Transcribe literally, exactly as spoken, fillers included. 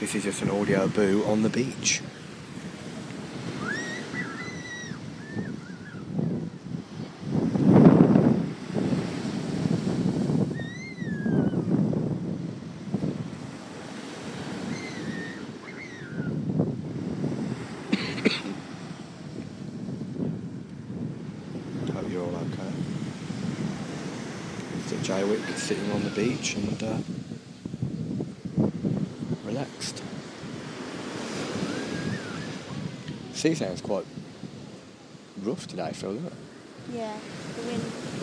This is just an audio boo on the beach. Hope you're all okay. Mister Jaywick sitting on the beach and uh, relaxed. Sea sounds quite rough today, Phil, isn't it? Yeah, the wind.